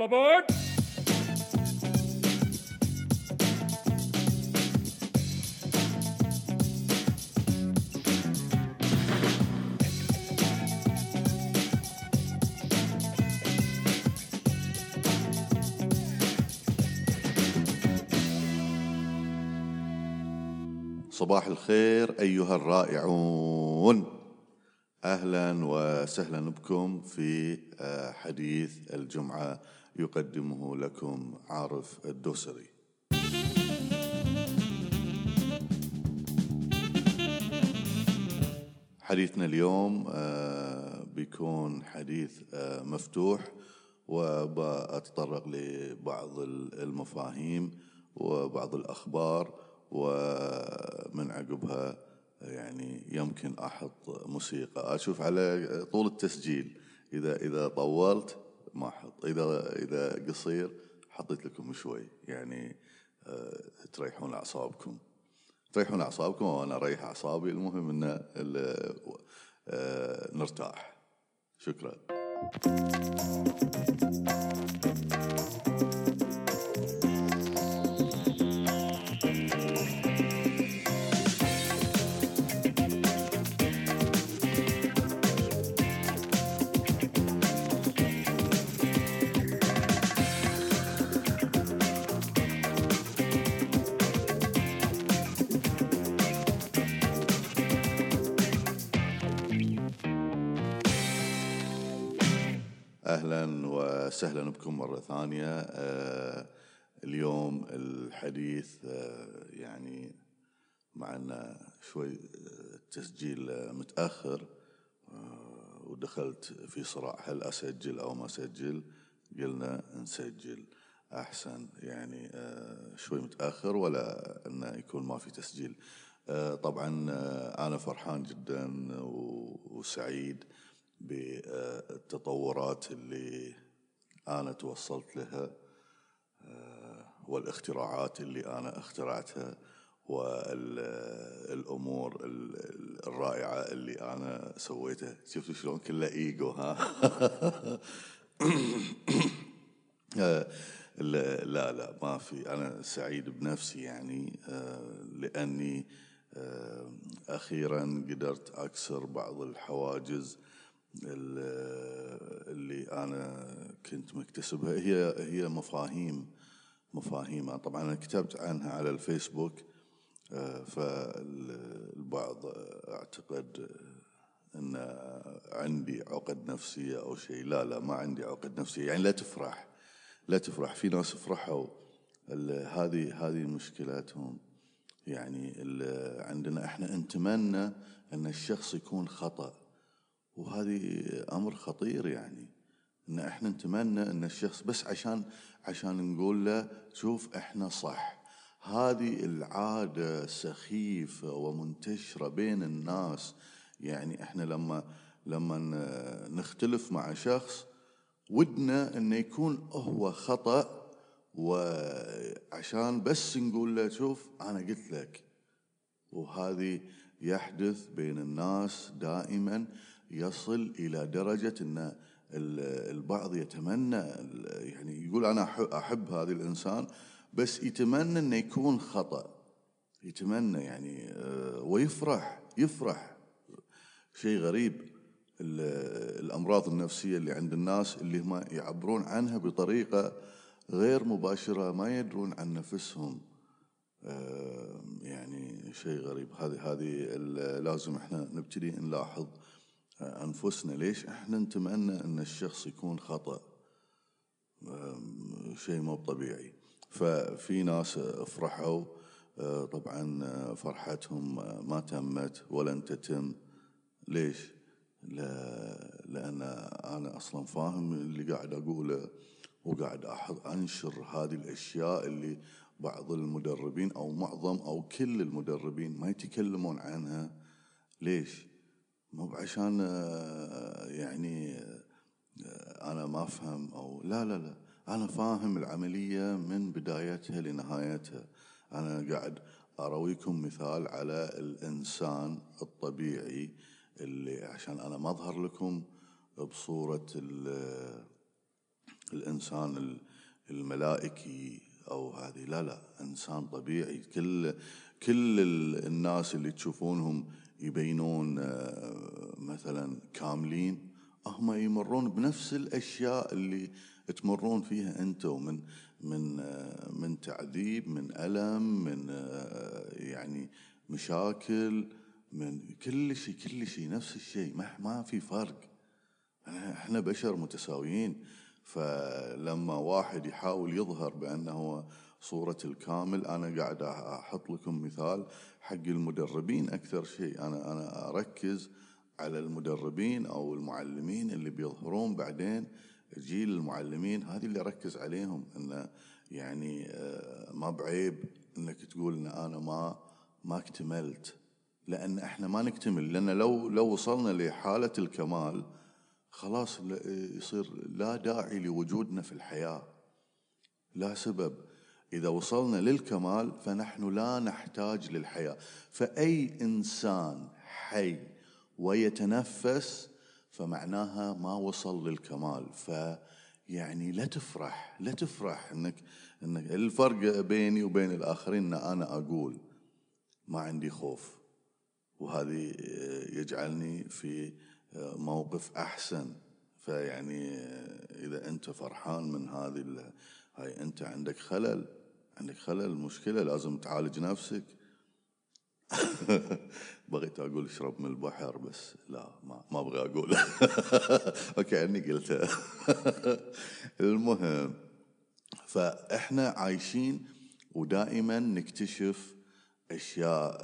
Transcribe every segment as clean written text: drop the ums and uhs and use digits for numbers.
aboard. صباح الخير أيها الرائعون، أهلا وسهلا بكم في حديث الجمعة يقدمه لكم عارف الدوسري. حديثنا اليوم بيكون حديث مفتوح، وبأتطرق لبعض المفاهيم وبعض الأخبار، ومن عقبها يعني يمكن أحط موسيقى. أشوف على طول التسجيل إذا طولت ما أحط، إذا قصير حطيت لكم شوي، يعني تريحون أعصابكم وأنا أريح أعصابي. المهم إن نرتاح. شكرا. أهلا وسهلا بكم مرة ثانية. اليوم الحديث يعني مع أن شوي التسجيل متأخر، ودخلت في صراع هل أسجل أو ما أسجل. قلنا نسجل أحسن، يعني شوي متأخر ولا أنه يكون ما في تسجيل. طبعا أنا فرحان جدا وسعيد بالتطورات اللي أنا توصلت لها، والاختراعات اللي أنا اخترعتها، والأمور الرائعة اللي أنا سويتها. شفتوا شلون كله إيجو ها؟ لا ما في. أنا سعيد بنفسي يعني، لأني أخيرا قدرت أكسر بعض الحواجز اللي أنا كنت مكتسبها. هي مفاهيم. طبعا أنا كتبت عنها على الفيسبوك، فالبعض اعتقد أن عندي عقد نفسية أو شيء. لا ما عندي عقد نفسية. يعني لا تفرح. في ناس فرحوا، هذه مشكلتهم. يعني عندنا احنا نتمنى أن الشخص يكون خطأ، وهذه أمر خطير. يعني إن إحنا نتمنى إن الشخص بس عشان نقول له شوف إحنا صح. هذه العادة سخيفة ومنتشرة بين الناس. يعني إحنا لما نختلف مع شخص ودنا إنه يكون هو خطأ، وعشان بس نقول له شوف أنا قلت لك. وهذه يحدث بين الناس دائما، يصل إلى درجة أن البعض يتمنى، يعني يقول أنا أحب هذا الإنسان، بس يتمنى أنه يكون خطأ. يتمنى يعني ويفرح. شيء غريب. الأمراض النفسية اللي عند الناس اللي هم يعبرون عنها بطريقة غير مباشرة، ما يدرون عن نفسهم. يعني شيء غريب. هذه لازم احنا نبتدي نلاحظ أنفسنا. ليش احنا نتمنى أن الشخص يكون خطأ؟ شيء مو طبيعي. ففي ناس فرحوا، طبعا فرحتهم ما تمت ولن تتم. ليش؟ لأن أنا أصلا فاهم اللي قاعد أقوله، وقاعد أنشر هذه الأشياء اللي بعض المدربين أو معظم أو كل المدربين ما يتكلمون عنها. ليش؟ مو عشان يعني أنا ما أفهم أو لا أنا فاهم العملية من بدايتها لنهايتها. أنا قاعد أرويكم مثال على الإنسان الطبيعي، اللي عشان أنا ما أظهر لكم بصورة الإنسان الملائكي أو هذه، لا إنسان طبيعي. كل الناس اللي تشوفونهم يبينون مثلا كاملين، هم يمرون بنفس الأشياء اللي تمرون فيها أنتم، من تعذيب، من ألم، من يعني مشاكل، من كل شيء نفس الشيء، ما في فرق. احنا بشر متساويين. فلما واحد يحاول يظهر بأنه صورة الكامل، أنا قاعد أحط لكم مثال حق المدربين. أكثر شيء أنا أركز على المدربين أو المعلمين اللي بيظهرون بعدين جيل المعلمين، هذه اللي أركز عليهم. إنه يعني ما بعيب إنك تقول إن أنا ما اكتملت، لأن إحنا ما نكتمل. لأن لو وصلنا لحالة الكمال خلاص يصير لا داعي لوجودنا في الحياة، لا سبب. إذا وصلنا للكمال فنحن لا نحتاج للحياة. فأي إنسان حي ويتنفس فمعناها ما وصل للكمال. فيعني لا تفرح إنك الفرق بيني وبين الآخرين إن أنا أقول ما عندي خوف، وهذه يجعلني في موقف أحسن. فيعني إذا أنت فرحان من هاي أنت عندك خلل، مشكلة، لازم تعالج نفسك. بغيت أقول اشرب من البحر، بس لا، ما أبغى أقول. وكأني قلتها. المهم، فإحنا عايشين ونكتشف نكتشف أشياء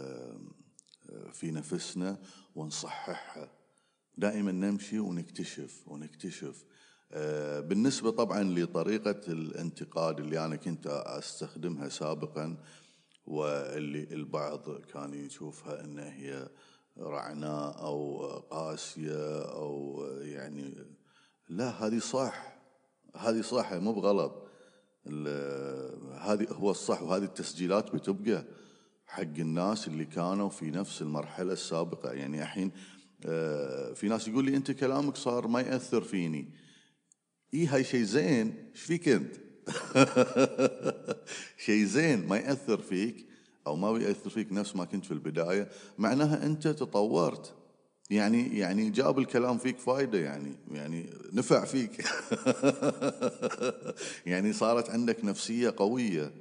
في نفسنا ونصححها. دائما نمشي ونكتشف. بالنسبة طبعا لطريقة الانتقاد اللي أنا كنت أستخدمها سابقا، واللي البعض كان يشوفها أن هي رعناء أو قاسية أو يعني، لا، هذه صح، مو بغلط. هذه هو الصح، وهذه التسجيلات بتبقى حق الناس اللي كانوا في نفس المرحلة السابقة. يعني الحين في ناس يقول لي أنت كلامك صار ما يأثر فيني. هاي شيء زين. ايش فيك أنت؟ شيء زين ما يأثر فيك أو ما بيأثر فيك نفس ما كنت في البداية، معناها أنت تطورت. يعني جاب الكلام فيك فايدة، يعني نفع فيك. يعني صارت عندك نفسية قوية.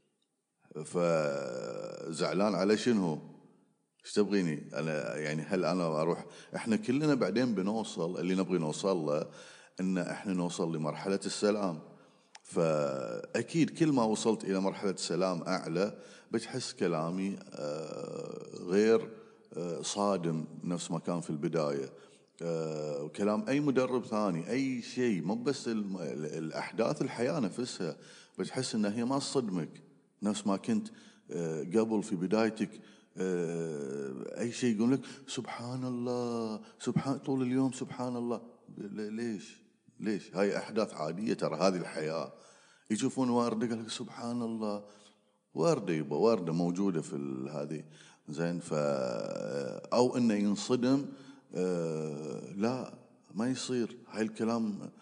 فزعلان على شنو؟ ايش تبغيني انا؟ يعني هل انا اروح؟ احنا كلنا بعدين بنوصل اللي نبغي نوصل له، ان احنا نوصل لمرحلة السلام. فاكيد كل ما وصلت الى مرحلة سلام اعلى بتحس كلامي غير صادم نفس ما كان في البداية. وكلام اي مدرب ثاني، اي شيء، مو بس الاحداث الحياة نفسها، بتحس انها هي ما تصدمك نفس ما كنت قبل في بدايتك. أي شيء يقول لك سبحان الله، طول اليوم سبحان الله. ليش؟ هاي أحداث عادية، ترى هذه الحياة. يشوفون وردة قال لك سبحان الله، وردة يبا، وردة موجودة في هذه، زين. أو إنه ينصدم، لا، ما يصير هاي الكلام.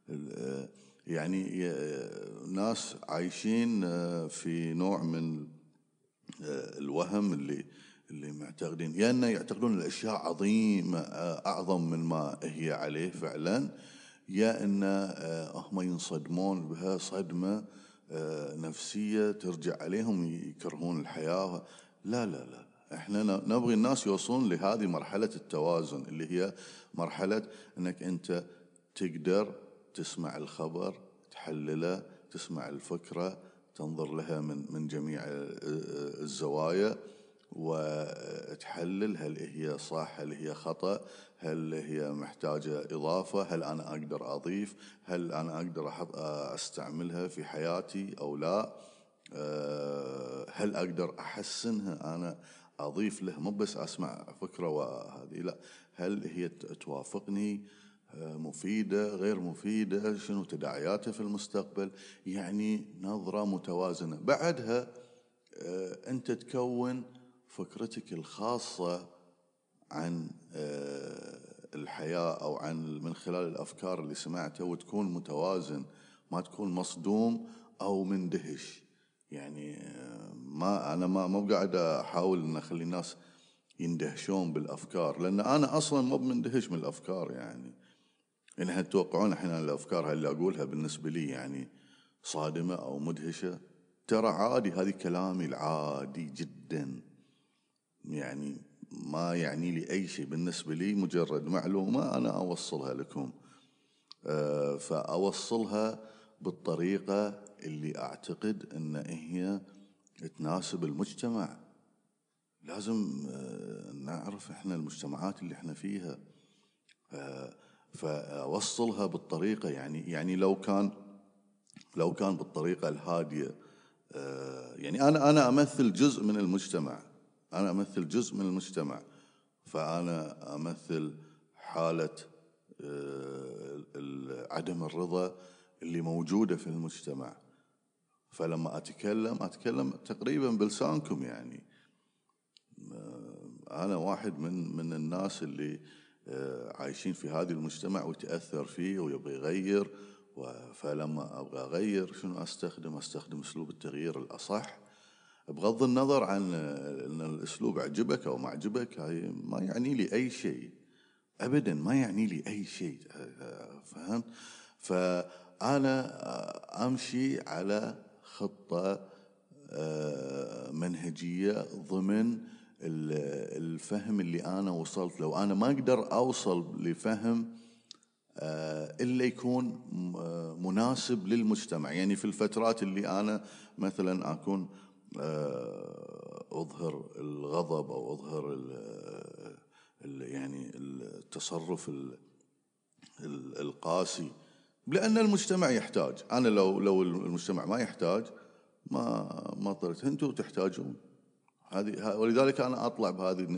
يعني ناس عايشين في نوع من الوهم اللي معتقدين، يا أنه يعتقدون الأشياء عظيمة أعظم من ما هي عليه فعلا، يا أن هم ينصدمون بها صدمة نفسية ترجع عليهم يكرهون الحياة. لا، احنا نبغي الناس يوصلون لهذه مرحلة التوازن، اللي هي مرحلة أنك أنت تقدر تسمع الخبر، تحلله، تسمع الفكرة، تنظر لها من جميع الزوايا وتحلل هل هي صح، هل هي خطأ، هل هي محتاجة إضافة، هل أنا أقدر أضيف، هل أنا أقدر أستعملها في حياتي أو لا، هل أقدر أحسنها، أنا أضيف له، مو بس أسمع فكرة وهذه، لا، هل هي توافقني، مفيدة، غير مفيدة، شنو تداعياتها في المستقبل. يعني نظرة متوازنة. بعدها أنت تكون فكرتك الخاصة عن الحياة أو عن من خلال الأفكار اللي سمعتها، وتكون متوازن، ما تكون مصدوم أو مندهش. يعني أنا ما قاعد أحاول أن أخلي الناس يندهشون بالأفكار، لأن أنا أصلا مو مندهش من الأفكار. يعني إنها تتوقعون أحيانا الأفكار اللي أقولها بالنسبة لي يعني صادمة أو مدهشة. ترى عادي، هذه كلامي العادي جدا، يعني ما يعني لي أي شيء. بالنسبة لي مجرد معلومة أنا أوصلها لكم، فأوصلها بالطريقة اللي أعتقد أن هي تناسب المجتمع. لازم نعرف إحنا المجتمعات اللي إحنا فيها، فأوصلها بالطريقة. يعني لو كان بالطريقة الهادية، يعني أنا أمثل جزء من المجتمع، فأنا أمثل حالة عدم الرضا اللي موجودة في المجتمع. فلما أتكلم تقريبا بلسانكم. يعني أنا واحد من الناس اللي عايشين في هذا المجتمع وتأثر فيه ويبغى يغير. فلما أبغى أغير شنو أستخدم أسلوب التغيير الأصح، بغض النظر عن أن الأسلوب عجبك أو ما عجبك. هاي ما يعني لي أي شيء أبدا، ما يعني لي أي شيء. فهمت؟ فأنا أمشي على خطة منهجية ضمن الفهم اللي أنا وصلت. لو أنا ما أقدر أوصل لفهم إلا يكون مناسب للمجتمع. يعني في الفترات اللي أنا مثلا أكون أظهر الغضب أو أظهر يعني التصرف القاسي، لأن المجتمع يحتاج. أنا لو المجتمع ما يحتاج ما طلعت. أنتم تحتاجون هذه، ولذلك أنا أطلع بهذه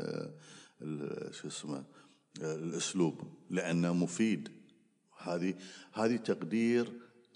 شو اسمه الأسلوب، لأنه مفيد. هذه تقدير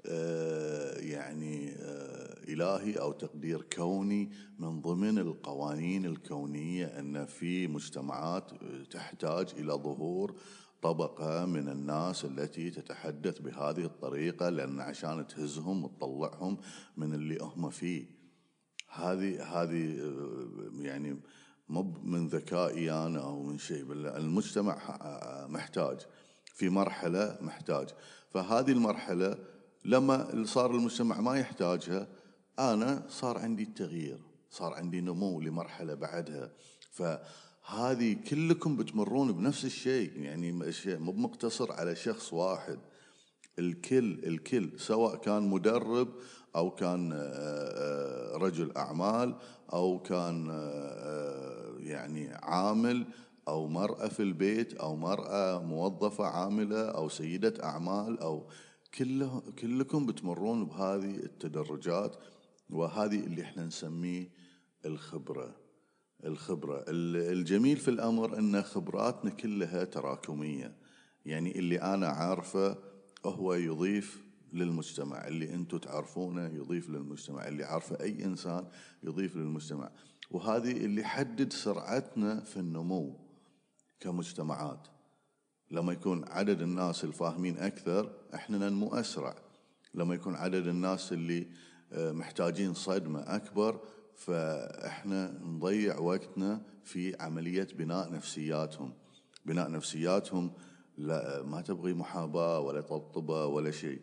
يعني إلهي أو تقدير كوني من ضمن القوانين الكونية، أن في مجتمعات تحتاج إلى ظهور طبقة من الناس التي تتحدث بهذه الطريقة، لأن عشان تهزهم وتطلعهم من اللي هم فيه. هذه يعني مو من ذكائي أنا أو من شيء، بل المجتمع محتاج في مرحلة محتاج. فهذه المرحلة لما صار المجتمع ما يحتاجها، أنا صار عندي التغيير، صار عندي نمو لمرحلة بعدها. فهذه كلكم بتمرون بنفس الشيء، يعني الشيء مو مقتصر على شخص واحد. الكل سواء كان مدرب أو كان رجل أعمال أو كان يعني عامل أو مرأة في البيت أو مرأة موظفة عاملة أو سيدة أعمال، أو كلكم بتمرون بهذه التدرجات. وهذه اللي احنا نسميه الخبرة. الجميل في الأمر أن خبراتنا كلها تراكمية. يعني اللي أنا عارفه هو يضيف للمجتمع، اللي أنتم تعرفونه يضيف للمجتمع، اللي عارفه أي إنسان يضيف للمجتمع. وهذه اللي حدد سرعتنا في النمو كمجتمعات. لما يكون عدد الناس الفاهمين أكثر إحنا ننمو أسرع. لما يكون عدد الناس اللي محتاجين صدمة أكبر، فإحنا نضيع وقتنا في عملية بناء نفسياتهم. لا، ما تبغي محاباة ولا طبطبة ولا شيء.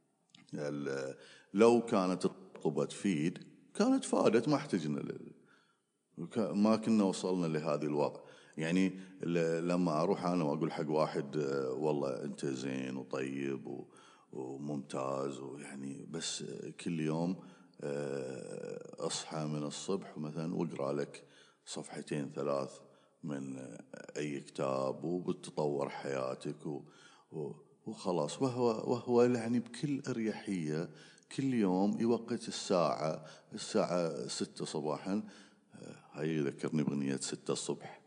لو كانت الطبطبة تفيد كانت فادت، ما احتجنا ما كنا وصلنا لهذه الوضع. يعني لما أروح أنا وأقول حق واحد والله أنت زين وطيب وممتاز، ويعني بس كل يوم أصحى من الصبح مثلا واقرأ لك صفحتين 3 من أي كتاب وبتتطور حياتك وخلاص. وهو يعني بكل أريحية كل يوم يوقت الساعة 6 صباحا. هاي يذكرني بأغنية 6 الصبح.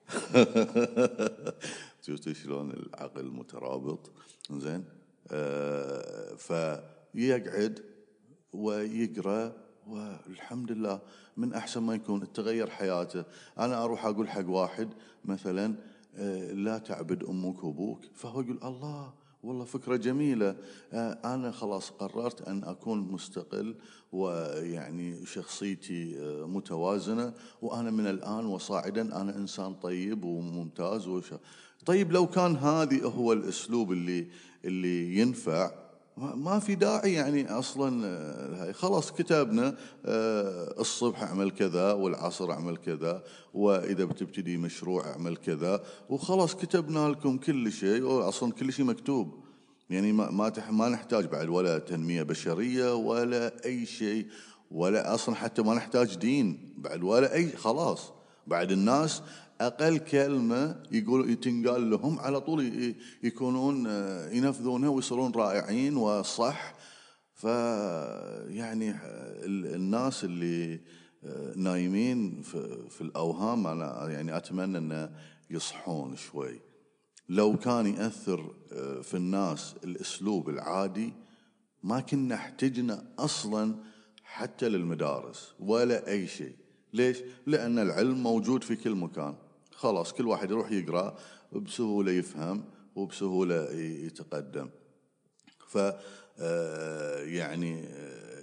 شفتوا شلون العقل مترابط؟ زين. فيقعد ويقرأ، والحمد لله من أحسن ما يكون تغير حياته. أنا أروح أقول حق واحد مثلا لا تعبد أمك وأبوك، فهو يقول الله والله فكرة جميلة، أنا خلاص قررت أن أكون مستقل، ويعني شخصيتي متوازنة، وأنا من الآن وصاعدا أنا إنسان طيب وممتاز طيب لو كان هذه هو الأسلوب اللي ينفع، ما في داعي يعني أصلا. خلاص كتبنا الصبح أعمل كذا والعصر أعمل كذا، وإذا بتبتدي مشروع أعمل كذا، وخلاص كتبنا لكم كل شيء، أصلا كل شيء مكتوب. يعني ما نحتاج بعد ولا تنمية بشرية ولا أي شيء، ولا أصلا حتى ما نحتاج دين بعد ولا أي، خلاص بعد الناس أقل كلمة تنقال لهم على طول يكونون ينفذونها ويصيرون رائعين وصح. فيعني الناس اللي نايمين في الأوهام، أنا يعني أتمنى أن يصحون شوي. لو كان يأثر في الناس الأسلوب العادي ما كنا احتجنا أصلا حتى للمدارس ولا أي شيء. ليش؟ لأن العلم موجود في كل مكان، خلاص كل واحد يروح يقرأ بسهولة، يفهم وبسهولة يتقدم. ف يعني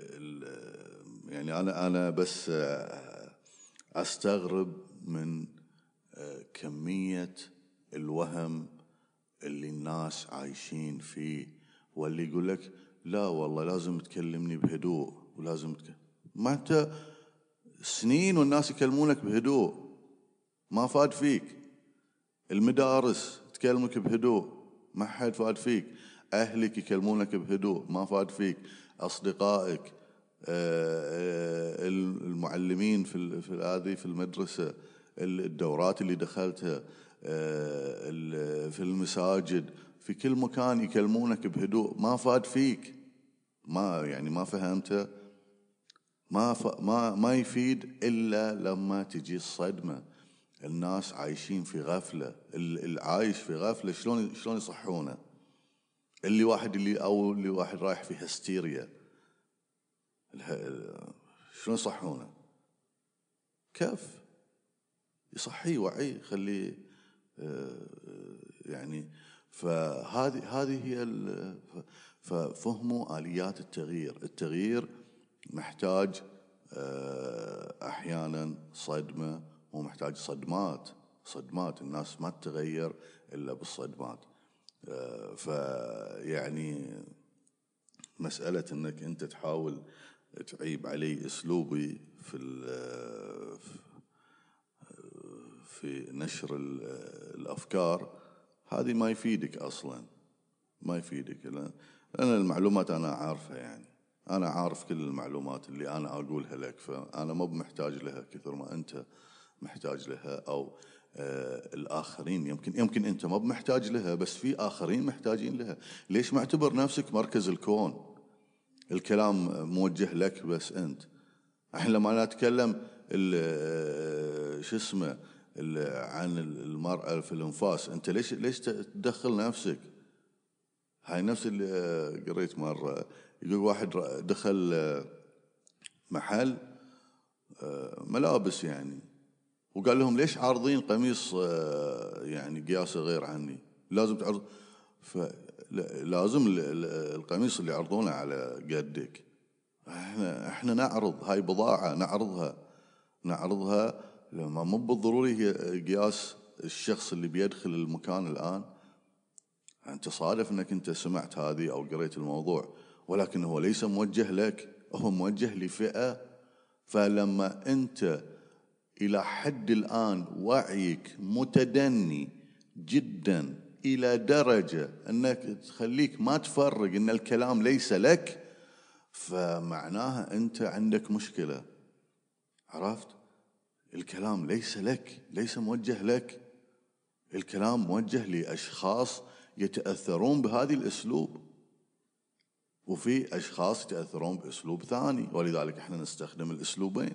يعني أنا بس أستغرب من كمية الوهم اللي الناس عايشين فيه، واللي يقول لك لا والله لازم تكلمني بهدوء، ولازم ما أنت سنين والناس يكلمونك بهدوء ما فاد فيك. المدارس تكلمك بهدوء ما حد فاد فيك. أهلك يكلمونك بهدوء ما فاد فيك. أصدقائك، المعلمين في هذه في المدرسة، الدورات اللي دخلتها، في المساجد، في كل مكان يكلمونك بهدوء ما فاد فيك. ما يعني ما فهمته، ما يفيد إلا لما تجي الصدمة. الناس عايشين في غفلة، العايش في غفلة شلون يصحونه؟ اللي واحد رايح في هستيريا شلون يصحونه؟ كيف يصحيه؟ وعي خليه يعني. هذه هي ففهموا آليات التغيير محتاج أحيانا صدمة، ومحتاج صدمات. الناس ما تتغير إلا بالصدمات. فيعني مسألة أنك أنت تحاول تعيب علي أسلوبي في نشر الأفكار، هذه ما يفيدك أصلا، ما يفيدك. لأن المعلومات أنا عارفها، يعني أنا عارف كل المعلومات اللي أنا أقولها لك، فأنا مو محتاج لها كثر ما أنت محتاج لها، أو الآخرين يمكن أنت ما محتاج لها، بس في آخرين محتاجين لها. ليش معتبر نفسك مركز الكون؟ الكلام موجه لك بس أنت. احنا لما نتكلم شو اسمه عن المرأة في الأنفاس، أنت ليش تدخل نفسك؟ هاي نفس اللي قريت مرة، يقول واحد دخل محل ملابس يعني، وقال لهم ليش عارضين قميص يعني قياسه غير عني؟ لازم تعرض، لازم القميص اللي يعرضونه على قدك. احنا نعرض هاي بضاعة، نعرضها لما مو بالضروري هي قياس الشخص اللي بيدخل المكان الآن. أنت صادف أنك أنت سمعت هذه أو قريت الموضوع، ولكن هو ليس موجه لك، هو موجه لفئة. فلما أنت إلى حد الآن وعيك متدني جدا إلى درجة أنك تخليك ما تفرق أن الكلام ليس لك، فمعناها أنت عندك مشكلة. عرفت؟ الكلام ليس لك، ليس موجه لك. الكلام موجه لأشخاص يتأثرون بهذه الأسلوب، وفي أشخاص يتأثرون بأسلوب ثاني، ولذلك احنا نستخدم الأسلوبين.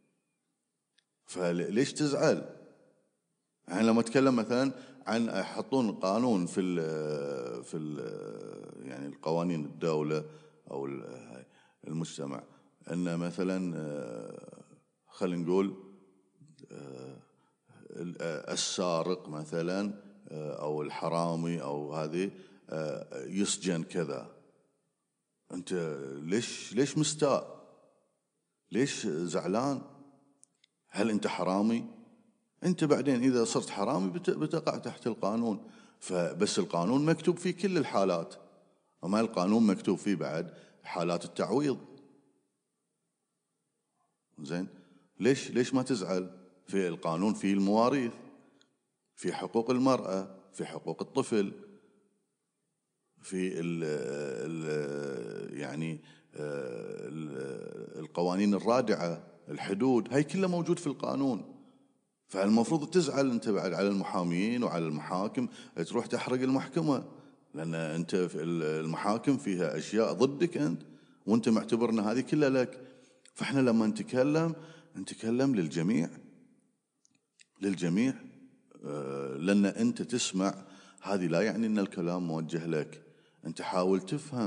فليش تزعل؟ يعني لما أتكلم مثلا عن يحطون قانون في يعني القوانين الدولة أو المجتمع، أن مثلا خلينا نقول السارق مثلا أو الحرامي أو هذه يسجن كذا. أنت ليش مستاء؟ ليش زعلان؟ هل أنت حرامي؟ أنت بعدين إذا صرت حرامي بتقع تحت القانون. فبس القانون مكتوب فيه كل الحالات، وما القانون مكتوب فيه بعد حالات التعويض. زين، ليش ما تزعل؟ في القانون فيه المواريث، في حقوق المرأة، في حقوق الطفل، في يعني القوانين الرادعة، الحدود، هاي كلها موجود في القانون. فالمفروض تزعل انت بعد على المحامين وعلى المحاكم تروح تحرق المحكمة، لأن انت في المحاكم فيها أشياء ضدك انت، وانت معتبرنا هذه كلها لك. فاحنا لما نتكلم للجميع لأن أنت تسمع، هذه لا يعني أن الكلام موجه لك. أنت حاول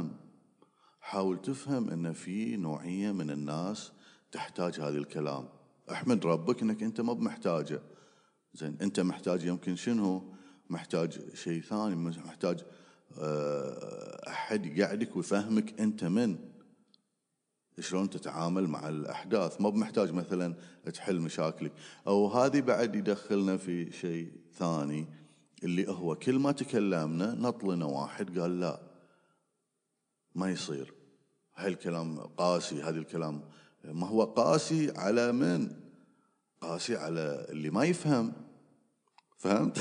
تفهم أن في نوعية من الناس تحتاج هذا الكلام. احمد ربك أنك أنت ما بمحتاجه. زين، أنت محتاج يمكن شنو؟ محتاج شيء ثاني، محتاج أحد يقعدك ويفهمك أنت شلون تتعامل مع الأحداث. ما بمحتاج مثلا تحل مشاكلك. أو هذه بعد يدخلنا في شيء ثاني، اللي هو كل ما تكلمنا نطلنا واحد قال لا ما يصير، هالكلام قاسي. هذا الكلام ما هو قاسي على من؟ قاسي على اللي ما يفهم. فهمت؟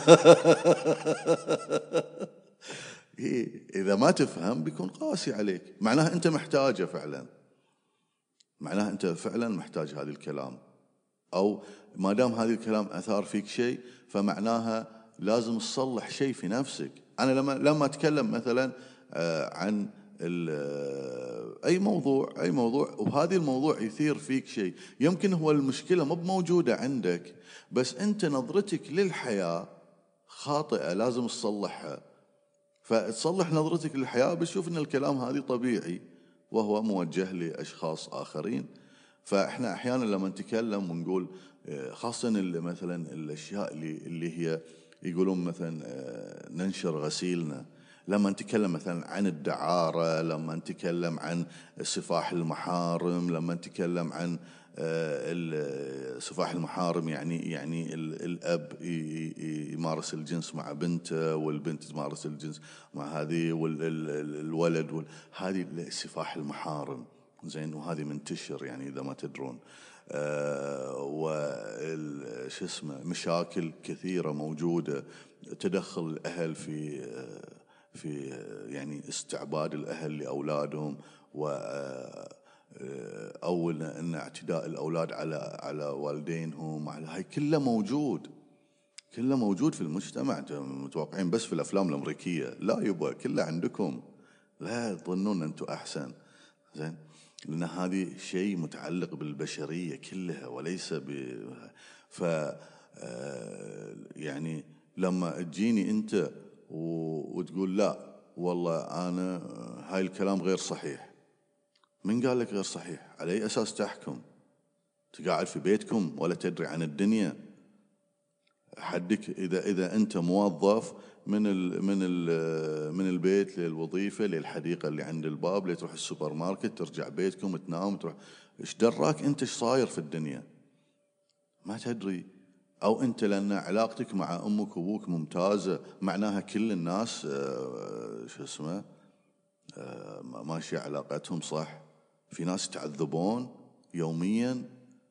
إذا ما تفهم بيكون قاسي عليك، معناها أنت محتاجه فعلا، معناها أنت فعلا محتاج هذا الكلام. أو ما دام هذا الكلام أثار فيك شيء، فمعناها لازم تصلح شيء في نفسك. أنا لما أتكلم مثلا عن أي موضوع وهذا الموضوع يثير فيك شيء، يمكن هو المشكلة مو موجودة عندك، بس أنت نظرتك للحياة خاطئة، لازم تصلحها. فتصلح نظرتك للحياة، بتشوف أن الكلام هذا طبيعي وهو موجه لأشخاص آخرين. فإحنا أحيانا لما نتكلم ونقول خاصة مثلا الأشياء اللي هي يقولون مثلا ننشر غسيلنا، لما نتكلم مثلا عن الدعارة، لما نتكلم عن سفاح المحارم، لما نتكلم عن سفاح المحارم، يعني الأب يمارس الجنس مع بنته، والبنت تمارس الجنس مع هذه، والولد هذه سفاح المحارم. زين، وهذه منتشر يعني إذا ما تدرون. وش اسمه، مشاكل كثيرة موجودة، تدخل الأهل في يعني استعباد الأهل لأولادهم، أو أن اعتداء الأولاد على والدينهم، على هاي كله موجود في المجتمع. متوقعين بس في الأفلام الأمريكية؟ لا يبا، كله عندكم. لا تظنون أنتم أحسن. زين، لأن هذه شيء متعلق بالبشرية كلها وليس يعني لما تجيني أنت وتقول لا والله أنا هاي الكلام غير صحيح، من قال لك غير صحيح؟ على أي أساس تحكم؟ تقاعد في بيتكم ولا تدري عن الدنيا؟ حدك إذا أنت موظف من البيت للوظيفة للحديقة اللي عند الباب، لتروح السوبر ماركت، ترجع بيتكم، تنام، تروح. إيش دراك أنت إيش صاير في الدنيا؟ ما تدري. أو أنت لأن علاقتك مع أمك وأبوك ممتازة، معناها كل الناس ماشية علاقتهم صح. في ناس يتعذبون يوميا،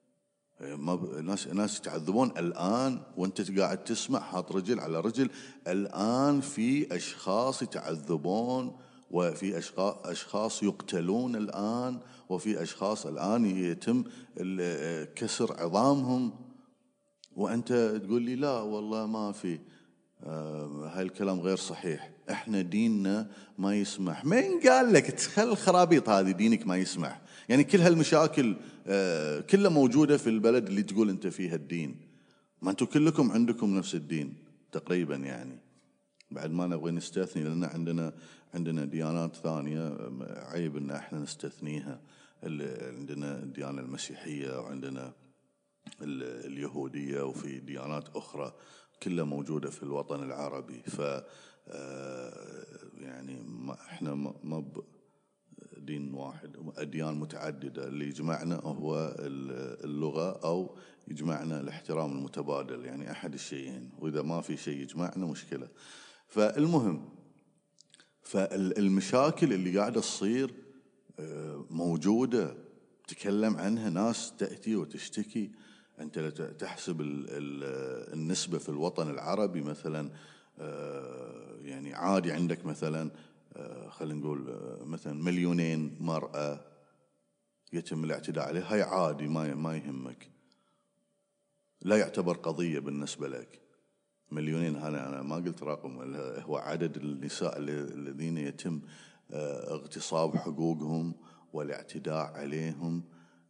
ناس يتعذبون الآن، وانت قاعد تسمع حاط رجل على رجل. الآن في أشخاص يتعذبون، وفي أشخاص يقتلون الآن، وفي أشخاص الآن يتم كسر عظامهم، وأنت تقول لي لا والله ما في. هاي الكلام غير صحيح. احنا ديننا ما يسمح. مين قال لك تخل الخرابيط هذه دينك ما يسمح؟ يعني كل هالمشاكل كلها موجودة في البلد اللي تقول انت فيها الدين. ما انتم كلكم عندكم نفس الدين تقريبا يعني. بعد ما نبغي نستثني، لان عندنا ديانات ثانية عيب ان احنا نستثنيها. عندنا الديانة المسيحية، وعندنا اليهودية وفي ديانات أخرى كلها موجودة في الوطن العربي. ف يعني احنا ما دين واحد، أديان متعددة. اللي يجمعنا هو اللغة، أو يجمعنا الاحترام المتبادل، يعني أحد الشيئين، وإذا ما في شيء يجمعنا مشكلة. فالمهم، فالمشاكل اللي قاعدة تصير موجودة، تكلم عنها ناس تأتي وتشتكي. أنت تحسب النسبة في الوطن العربي مثلا، يعني عادي عندك مثلا خلينا نقول مثلا 2,000,000 مرأة يتم الاعتداء عليها، هاي عادي، ما يهمك، لا يعتبر قضية بالنسبة لك. 2,000,000 أنا ما قلت رقم، هو عدد النساء الذين يتم اغتصاب حقوقهم والاعتداء عليهم.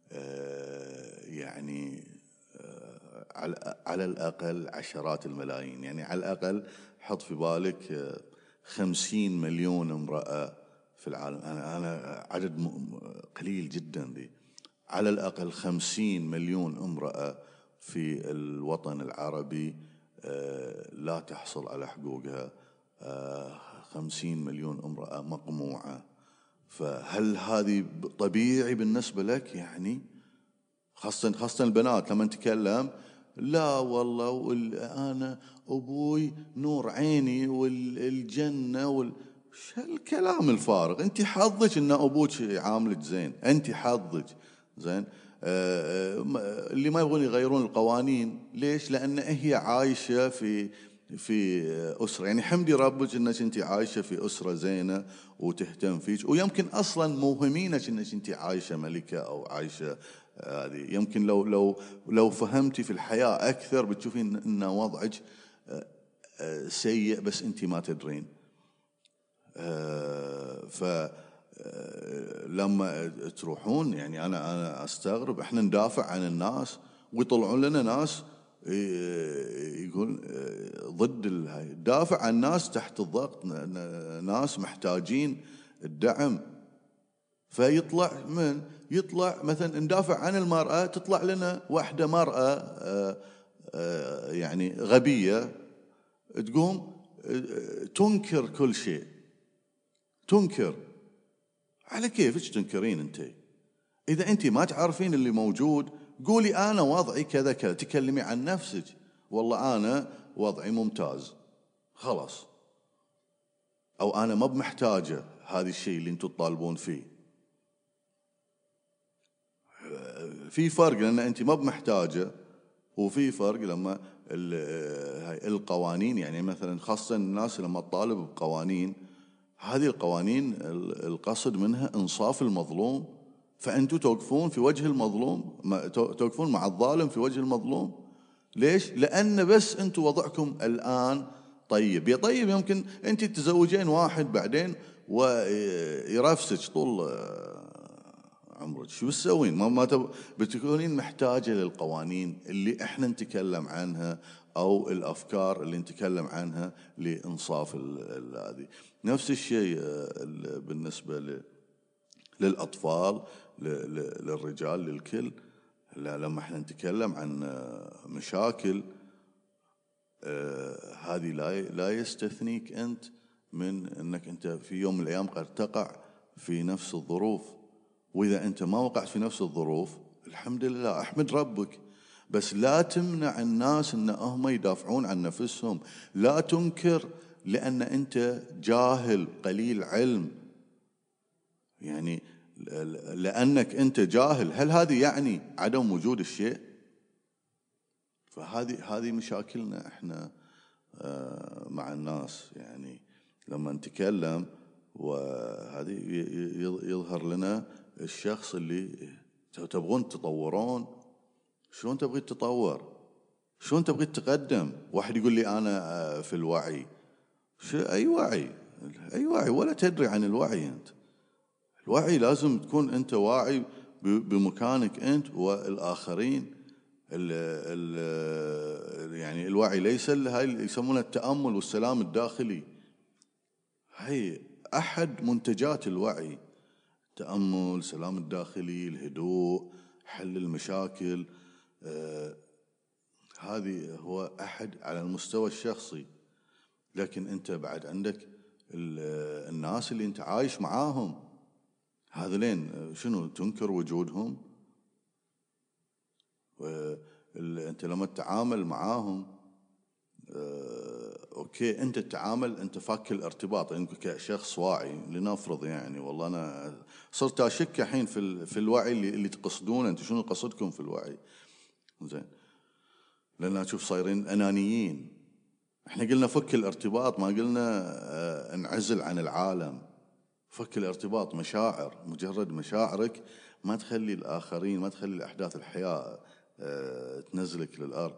يعني على الأقل عشرات الملايين. يعني على الأقل حط في بالك 50 مليون امرأة في العالم. أنا عدد قليل جدا ذي. على الأقل 50 مليون امرأة في الوطن العربي لا تحصل على حقوقها. 50 مليون امرأة مقموعة. فهل هذه طبيعي بالنسبة لك؟ يعني خاصة البنات لما نتكلم، لا والله أنا أبوي نور عيني والجنة شو الكلام الفارغ؟ أنت حظك إن أبوك يعاملك زين، أنت حظك زين. اللي ما يبغون يغيرون القوانين، ليش؟ لأن هي عايشة في أسرة، يعني حمدي ربك إنك أنت عايشة في أسرة زينة وتهتم فيك، ويمكن أصلا موهمينك إنك أنت عايشة ملكة أو عايشة هذه. يمكن لو فهمتي في الحياة أكثر بتشوفين إن وضعك سيء بس أنت ما تدرين. لما تروحون، يعني أنا أستغرب، إحنا ندافع عن الناس ويطلعون لنا ناس يقول ضد الهاي، دافع عن ناس تحت الضغط، ناس محتاجين الدعم. فيطلع يطلع مثلا ندافع عن المرأة، تطلع لنا واحدة مرأة يعني غبية تقوم تنكر كل شيء، تنكر. على كيفك تنكرين انت؟ اذا انت ما تعرفين اللي موجود قولي انا وضعي كذا كذا، تكلمي عن نفسك، والله انا وضعي ممتاز خلاص، او انا ما بمحتاجة هذا الشيء اللي انتم تطالبون فيه. في فرق لان انت ما بمحتاجة، وفي فرق لما القوانين، يعني مثلا خاصة الناس لما تطالب بقوانين، هذه القوانين القصد منها انصاف المظلوم، فانتم توقفون في وجه المظلوم، توقفون مع الظالم في وجه المظلوم. ليش؟ لان بس انتم وضعكم الان طيب. يا طيب يمكن انت تتزوجين واحد بعدين ويرفسك طول عمرك، شو بتسوين؟ ما بتكونين محتاجة للقوانين اللي احنا نتكلم عنها، او الافكار اللي نتكلم عنها لانصاف هذه. نفس الشيء بالنسبة للاطفال، للرجال، للكل. لما احنا نتكلم عن مشاكل هذه لا يستثنيك انت من انك انت في يوم من الايام قد تقع في نفس الظروف. وإذا أنت ما وقعت في نفس الظروف الحمد لله، أحمد ربك، بس لا تمنع الناس أن هم يدافعون عن نفسهم. لا تنكر لأن أنت جاهل قليل علم، يعني لأنك أنت جاهل، هل هذه يعني عدم وجود الشيء؟ فهذه مشاكلنا إحنا مع الناس. يعني لما نتكلم وهذه يظهر لنا الشخص اللي تبغون تطورون. شلون تبغي تتطور؟ شلون تبغي تتقدم؟ واحد يقول لي أنا في الوعي. أي وعي؟ أي وعي؟ ولا تدري عن الوعي أنت. الوعي لازم تكون أنت واعي بمكانك أنت والآخرين. يعني الوعي ليس هاي اللي يسمونه التأمل والسلام الداخلي، هي أحد منتجات الوعي. التأمل، السلام الداخلي، الهدوء، حل المشاكل. هذه هو أحد على المستوى الشخصي. لكن أنت بعد عندك الناس اللي أنت عايش معاهم، هذولين شنو تنكر وجودهم؟ أنت لما تتعامل معاهم أوكي، أنت تتعامل، أنت فاك الارتباط، أنت كشخص واعي. لنفرض يعني والله أنا صرت أشك الحين في الوعي اللي تقصدونه، أنت شنو قصدكم في الوعي؟ زين، لأن أشوف صايرين أنانيين. احنا قلنا فك الارتباط، ما قلنا انعزل عن العالم. فك الارتباط مشاعر، مجرد مشاعرك ما تخلي الآخرين، ما تخلي الأحداث الحياة تنزلك للأرض.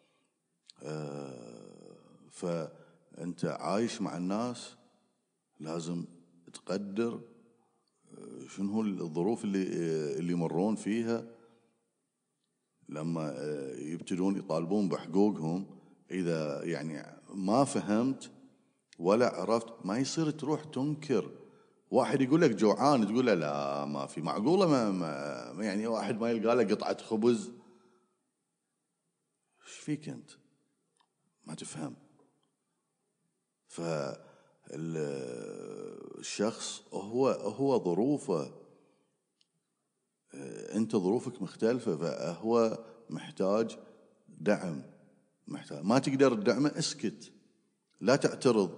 فأنت عايش مع الناس لازم تقدر شنو هو الظروف اللي يمرون فيها. لما يبتدون يطالبون بحقوقهم، إذا يعني ما فهمت ولا عرفت، ما يصير تروح تنكر. واحد يقول لك جوعان تقول له لا ما في، معقولة ما يعني واحد ما يلقى له قطعة خبز؟ ايش فيك انت؟ ما تفهم. فالشخص هو ظروفه، انت ظروفك مختلفة، فهو محتاج دعم. ما تقدر تدعمه، اسكت، لا تعترض،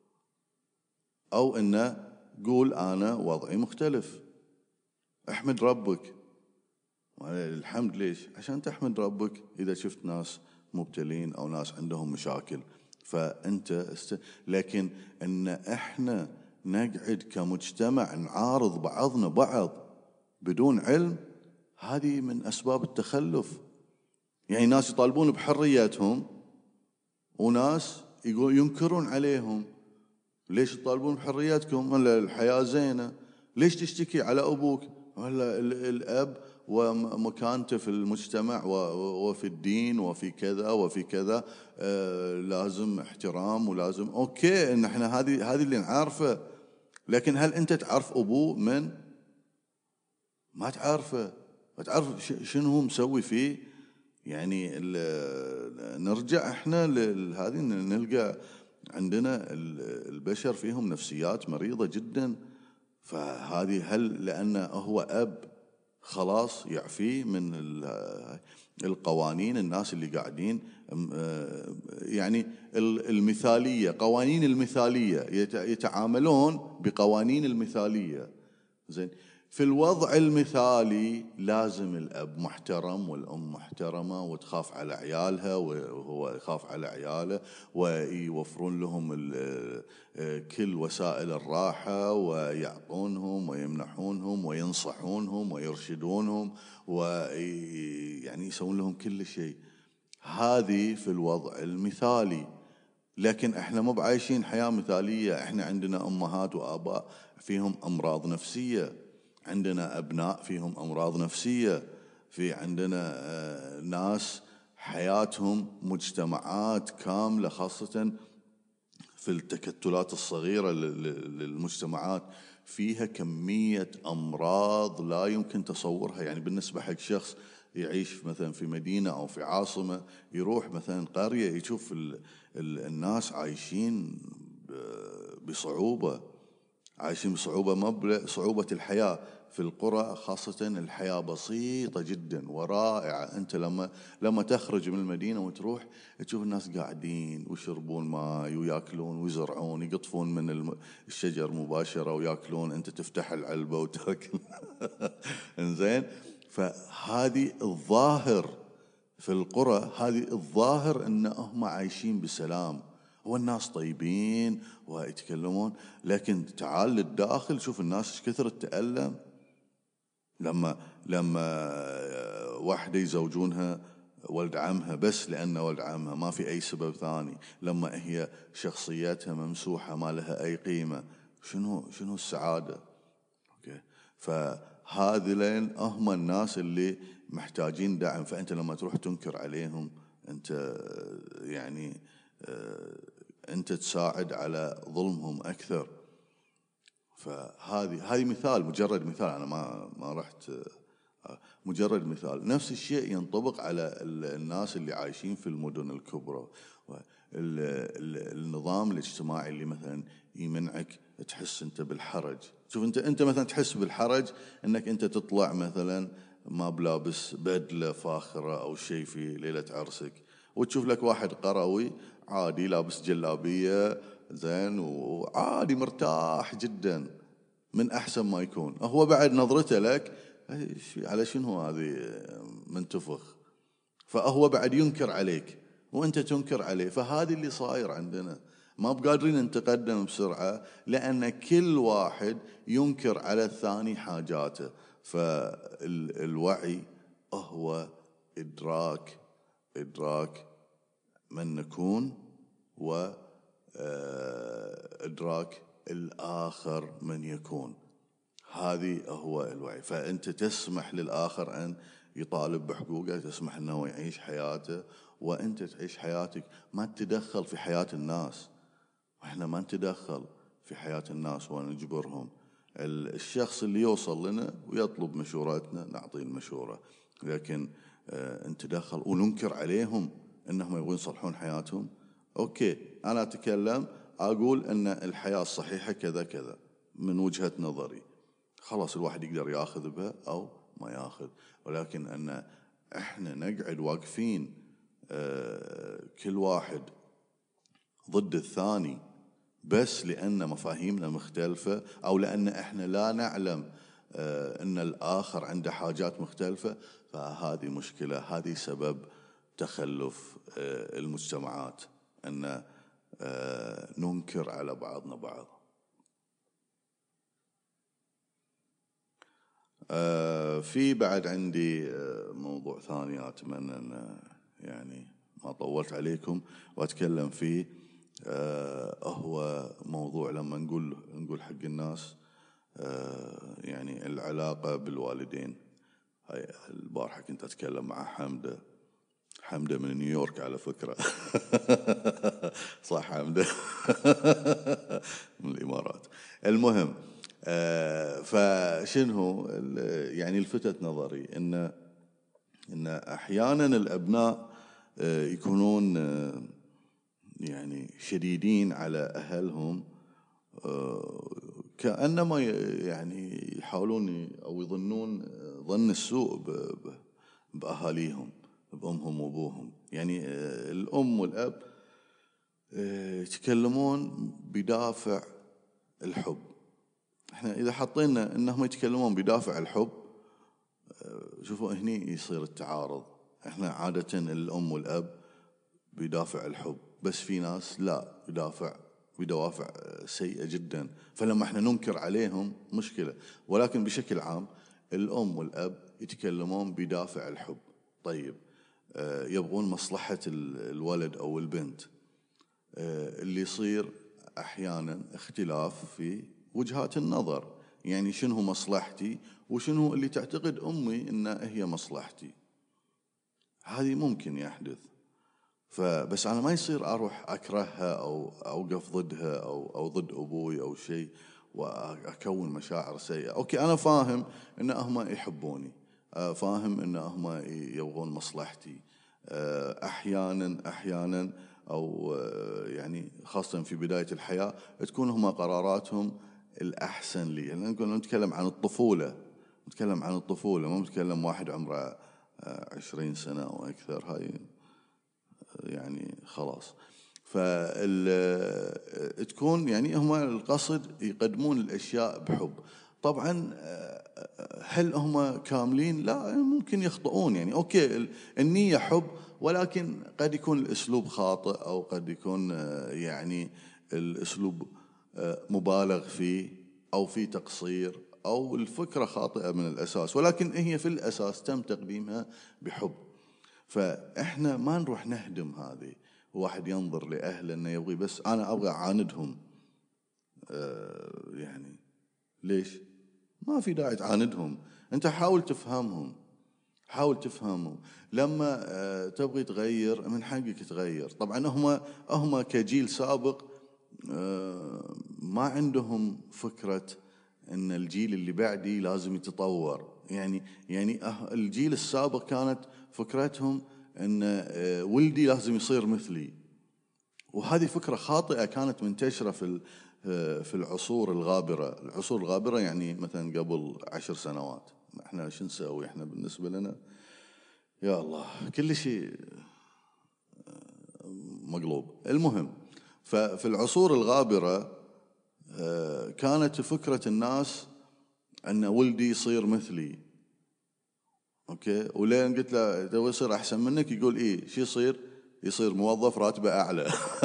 او انه قول انا وضعي مختلف. احمد ربك. الحمد ليش؟ عشان تحمد ربك اذا شفت ناس مبتلين او ناس عندهم مشاكل. فانت لكن ان احنا نقعد كمجتمع نعارض بعضنا بعض بدون علم، هذه من اسباب التخلف. يعني ناس يطالبون بحرياتهم وناس ينكرون عليهم. ليش تطالبون بحرياتكم؟ ولا الحياة زينة؟ ليش تشتكي على أبوك؟ ولا الأب ومكانته في المجتمع وفي الدين وفي كذا وفي كذا لازم احترام ولازم أوكي، إن احنا هذه اللي نعرفه. لكن هل أنت تعرف أبوه من؟ ما تعرفه، ما تعرف شنو هو مسوي فيه. يعني نرجع احنا لهذه، نلقى عندنا البشر فيهم نفسيات مريضة جدا. فهذه هل لأنه هو أب خلاص يعفيه من القوانين؟ الناس اللي قاعدين يعني المثالية، قوانين المثالية، يتعاملون بقوانين المثالية. زين، في الوضع المثالي لازم الأب محترم والأم محترمة وتخاف على عيالها وهو يخاف على عياله، ويوفرون لهم كل وسائل الراحة ويعطونهم ويمنحونهم وينصحونهم ويرشدونهم ويعني يسوون لهم كل شيء. هذه في الوضع المثالي. لكن احنا مو بعايشين حياة مثالية. احنا عندنا أمهات وآباء فيهم أمراض نفسية، عندنا أبناء فيهم أمراض نفسية، في عندنا ناس حياتهم، مجتمعات كاملة خاصة في التكتلات الصغيرة للمجتمعات فيها كمية أمراض لا يمكن تصورها. يعني بالنسبة حق شخص يعيش مثلا في مدينة أو في عاصمة، يروح مثلا قرية يشوف الناس عايشين بصعوبة، عايشين بصعوبة، ما بصعوبة الحياة. في القرى خاصة الحياة بسيطة جدا ورائعة. أنت لما تخرج من المدينة وتروح تشوف الناس قاعدين ويشربون ماء وياكلون ويزرعون، يقطفون من الشجر مباشرة وياكلون، أنت تفتح العلبة وتاكل. إنزين، فهذه الظاهر في القرى، هذه الظاهر إن هم عايشين بسلام والناس طيبين ويتكلمون. لكن تعال للداخل شوف الناس ايش كثر تتألم لما واحدة يزوجونها ولد عمها بس لأنه ولد عمها، ما في أي سبب ثاني. لما هي شخصيتها ممسوحة ما لها أي قيمة، شنو السعادة؟ أوكي، فهذين هم الناس اللي محتاجين دعم. فأنت لما تروح تنكر عليهم، أنت يعني أنت تساعد على ظلمهم أكثر. فهذه مثال، مجرد مثال. أنا ما رحت مجرد مثال. نفس الشيء ينطبق على الناس اللي عايشين في المدن الكبرى. النظام الاجتماعي اللي مثلا يمنعك تحس انت بالحرج. شوف انت مثلا تحس بالحرج انك انت تطلع مثلا ما بلابس بدله فاخره او شيء في ليله عرسك، وتشوف لك واحد قروي عادي لابس جلابيه زين وعادي مرتاح جدا من احسن ما يكون. هو بعد نظرته لك على شنو هذه منتفخ، فهو بعد ينكر عليك وانت تنكر عليه. فهذا اللي صاير عندنا، ما بقادرين نتقدم بسرعة لأن كل واحد ينكر على الثاني حاجاته. فالوعي هو إدراك من نكون، وإدراك الآخر من يكون. هذه هو الوعي. فأنت تسمح للآخر أن يطالب بحقوقه، تسمح أنه يعيش حياته وأنت تعيش حياتك. ما تتدخل في حياة الناس، وإحنا ما نتدخل في حياة الناس ونجبرهم. الشخص اللي يوصل لنا ويطلب مشورتنا نعطيه المشورة، لكن نتدخل وننكر عليهم أنهم يبغون يصلحون حياتهم. أوكي، أنا أتكلم أقول أن الحياة الصحيحة كذا كذا من وجهة نظري، خلاص الواحد يقدر ياخذ بها أو ما ياخذ. ولكن أن إحنا نقعد واقفين كل واحد ضد الثاني بس لأن مفاهيمنا مختلفة، أو لأن إحنا لا نعلم أن الآخر عنده حاجات مختلفة، فهذه مشكلة. هذه سبب تخلف المجتمعات، أن ننكر على بعضنا بعض. في بعد عندي موضوع ثاني أتمنى أن يعني ما طولت عليكم وأتكلم فيه. هو موضوع لما نقول حق الناس يعني العلاقة بالوالدين. هاي البارحة كنت أتكلم مع حمدة من نيويورك على فكرة. صح حمدة. من الإمارات. المهم فشنو يعني لفتت نظري إن أحيانا الأبناء يكونون يعني شديدين على أهلهم، كأنما يعني يحاولون أو يظنون ظن السوء بأهاليهم، بأمهم وأبوهم. يعني الأم والأب يتكلمون بدافع الحب. احنا إذا حطينا إنهم يتكلمون بدافع الحب، شوفوا هني يصير التعارض. احنا عادة الأم والأب بدافع الحب، بس في ناس لا بدوافع سيئة جدا، فلما احنا ننكر عليهم مشكلة. ولكن بشكل عام الأم والأب يتكلمون بدافع الحب. طيب يبغون مصلحة الولد أو البنت. اللي يصير أحيانا اختلاف في وجهات النظر، يعني شنو مصلحتي وشنو اللي تعتقد أمي إنها هي مصلحتي. هذه ممكن يحدث. فبس أنا ما يصير أروح أكرهها أو أوقف ضدها أو ضد أبوي أو شيء وأكون مشاعر سيئة. أوكي، أنا فاهم إن هم يحبوني، فاهم إن هم يبغون مصلحتي. أحيانا أو يعني خاصة في بداية الحياة تكون هم قراراتهم الأحسن لي. يعني نتكلم عن الطفولة، ما نتكلم واحد عمره 20 سنة أو أكثر. هاي يعني خلاص. تكون يعني هم القصد يقدمون الأشياء بحب. طبعا هل هم كاملين؟ لا، ممكن يخطئون. يعني أوكي النية حب، ولكن قد يكون الأسلوب خاطئ، أو قد يكون يعني الأسلوب مبالغ فيه، أو في تقصير، أو الفكرة خاطئة من الأساس، ولكن هي في الأساس تم تقديمها بحب. فإحنا ما نروح نهدم هذه. واحد ينظر لأهله أنه يبغي، بس أنا أبغى أعاندهم. يعني ليش؟ ما في داعي تعاندهم. أنت حاول تفهمهم. لما تبغي تغير من حقك تغير. طبعا هم كجيل سابق ما عندهم فكرة أن الجيل اللي بعدي لازم يتطور. يعني الجيل السابق كانت فكرتهم ان ولدي لازم يصير مثلي، وهذه فكرة خاطئة كانت منتشرة في العصور الغابرة. العصور الغابرة يعني مثلا قبل 10 سنوات، احنا شو نسوي؟ احنا بالنسبة لنا يا الله كل شيء مقلوب. المهم، ففي العصور الغابرة كانت فكرة الناس أن ولدي يصير مثلي، أوكي، ولين قلت له تبغى يصير أحسن منك، يقول إيه شو يصير موظف راتبه أعلى.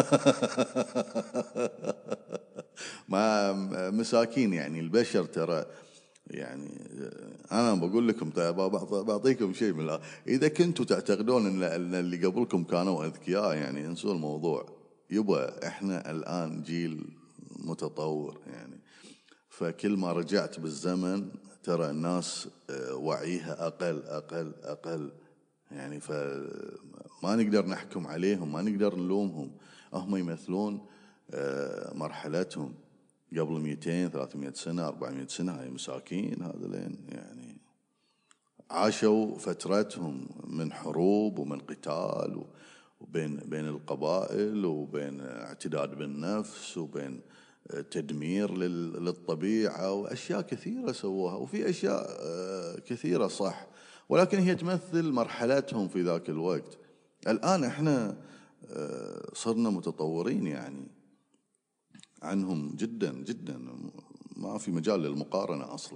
ما مساكين يعني البشر ترى. يعني أنا بقول لكم بعطيكم شيء من إذا كنتوا تعتقدون أن اللي قبلكم كانوا أذكياء، يعني انسوا الموضوع. يبا إحنا الآن جيل متطور يعني، فكل ما رجعت بالزمن ترى الناس وعيها أقل يعني، فما نقدر نحكم عليهم، ما نقدر نلومهم. هم يمثلون مرحلتهم قبل 200 300 سنة 400 سنة. هاي مساكين هذولين يعني عاشوا فترتهم من حروب ومن قتال وبين القبائل، وبين اعتداد بالنفس، وبين تدمير للطبيعة، وأشياء كثيرة سووها، وفي أشياء كثيرة صح، ولكن هي تمثل مرحلتهم في ذاك الوقت. الآن احنا صرنا متطورين يعني عنهم جدا جدا، ما في مجال للمقارنة أصلا.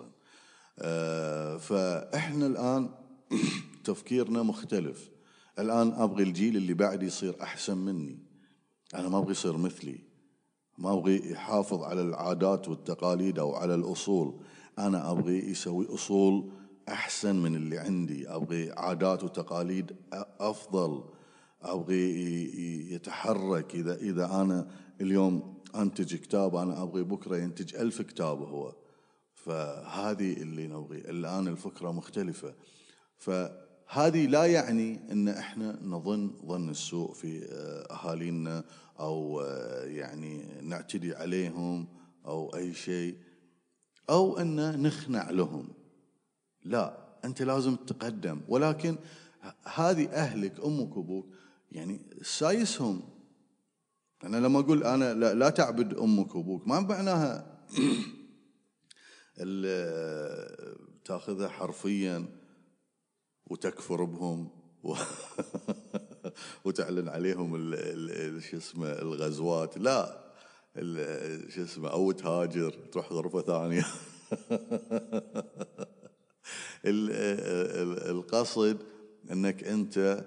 فإحنا الآن تفكيرنا مختلف. الآن أبغي الجيل اللي بعد يصير أحسن مني، أنا ما أبغي يصير مثلي، ما أبغي يحافظ على العادات والتقاليد أو على الأصول، أنا أبغي يسوي أصول أحسن من اللي عندي، أبغي عادات وتقاليد أفضل، أبغي يتحرك. إذا أنا اليوم أنتج كتاب، أنا أبغي بكرة ينتج 1000 كتاب هو. فهذه اللي نبغي. الآن الفكرة مختلفة، فهذه لا يعني أن إحنا نظن ظن السوء في أهالينا، أو يعني نعتدي عليهم أو أي شيء، أو أن نخنع لهم. لا، أنت لازم تتقدم، ولكن هذه أهلك أمك وأبوك يعني سايسهم. أنا لما أقول أنا لا تعبد أمك وأبوك، ما معناها تاخذها حرفيا وتكفر بهم وتعلن عليهم شو اسمه الغزوات. لا، شو اسمه، أو تهاجر تروح غرفة ثانية. القصد أنك أنت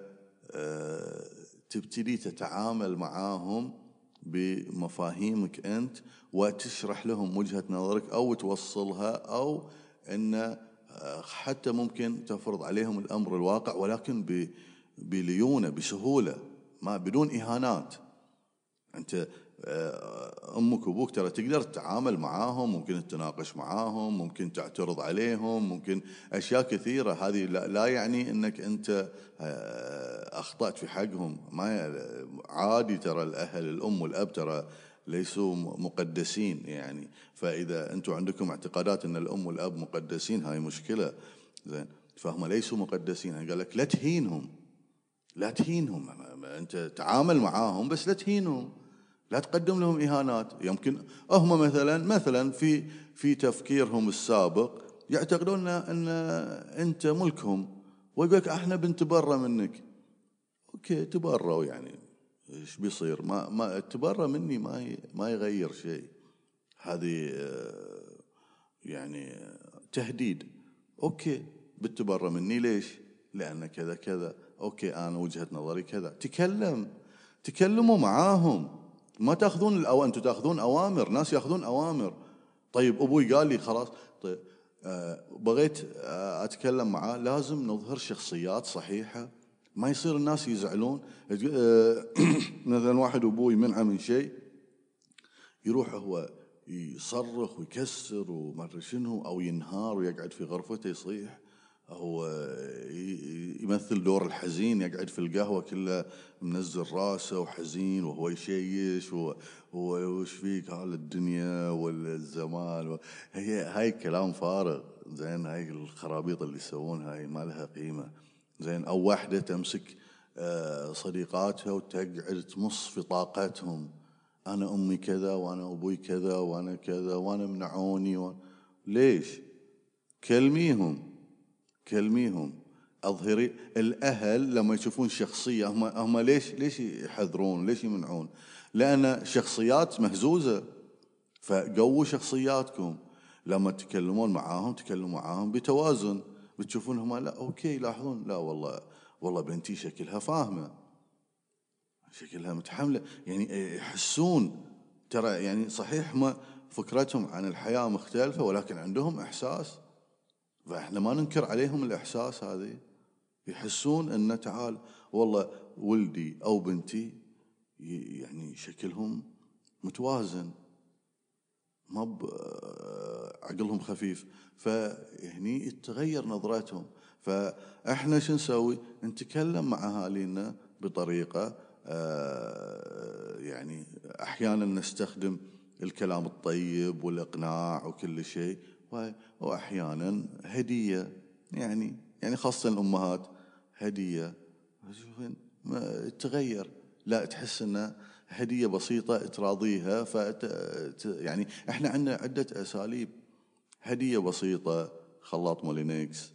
تبتدي تتعامل معاهم بمفاهيمك أنت، وتشرح لهم وجهة نظرك أو توصلها، أو أن حتى ممكن تفرض عليهم الأمر الواقع، ولكن بليونة بسهولة، ما بدون إهانات. أنت أمك وأبوك ترى تقدر تتعامل معاهم، ممكن تتناقش معاهم، ممكن تعترض عليهم، ممكن أشياء كثيرة. هذه لا يعني أنك أنت أخطأت في حقهم. ما عادي، ترى الأهل الأم والأب ترى ليسوا مقدسين يعني. فإذا أنتم عندكم اعتقادات أن الأم والأب مقدسين، هاي مشكلة. زين، فهم ليسوا مقدسين. قال لك لا تهينهم، أنت تعامل معاهم بس لا تهينهم، لا تقدم لهم إهانات. يمكن هم مثلا في تفكيرهم السابق يعتقدون أن أنت ملكهم، ويقولك احنا بنتبرى منك. اوكي، تبروا يعني ايش بيصير؟ ما تبرى مني ما يغير شيء. هذه يعني تهديد. اوكي، بتبرى مني ليش؟ لأن كذا كذا. اوكي، انا وجهة نظري كذا. تكلموا معاهم، ما تاخذون انتم تاخذون اوامر، ناس ياخذون اوامر. طيب ابوي قال لي خلاص، طيب بغيت اتكلم معاه، لازم نظهر شخصيات صحيحة، ما يصير الناس يزعلون. مثلا واحد ابوي منعه من شيء، يروح هو يصرخ ويكسر وما ادري شنو، او ينهار ويقعد في غرفته يصيح. هو يمثل دور الحزين، يقعد في القهوة كله منزل راسه وحزين وهو يشيش وش فيك هال الدنيا والزمان هاي كلام فارغ. زين هاي الخرابيط اللي يسوونها هاي ما لها قيمة. زين أو واحدة تمسك صديقاتها وتقعد تمص في طاقتهم، أنا أمي كذا وأنا أبوي كذا وأنا كذا وأنا منعوني ليش؟ كلميهم أظهري. الأهل لما يشوفون شخصية هم ليش يحذرون، ليش يمنعون؟ لأن شخصيات مهزوزة، فقووا شخصياتكم. لما تكلمون معاهم تكلموا معاهم بتوازن، بتشوفونهم لا أوكي يلاحظون لا والله بنتي شكلها فاهمة، شكلها متحملة، يعني يحسون. ترى يعني صحيح ما فكرتهم عن الحياة مختلفة ولكن عندهم إحساس، فإحنا ما ننكر عليهم الإحساس هذه. يحسون أن تعال والله ولدي أو بنتي يعني شكلهم متوازن، ما عقلهم خفيف، فهني تغير نظرتهم. فإحنا شو نسوي؟ نتكلم مع أهالينا بطريقة يعني أحيانا نستخدم الكلام الطيب والإقناع وكل شيء، وأحيانا هدية، يعني خاصة الأمهات هدية تغير، لا تحس إنه هدية بسيطة تراضيها. يعني إحنا عندنا عدة أساليب. هدية بسيطة، خلاط مولينكس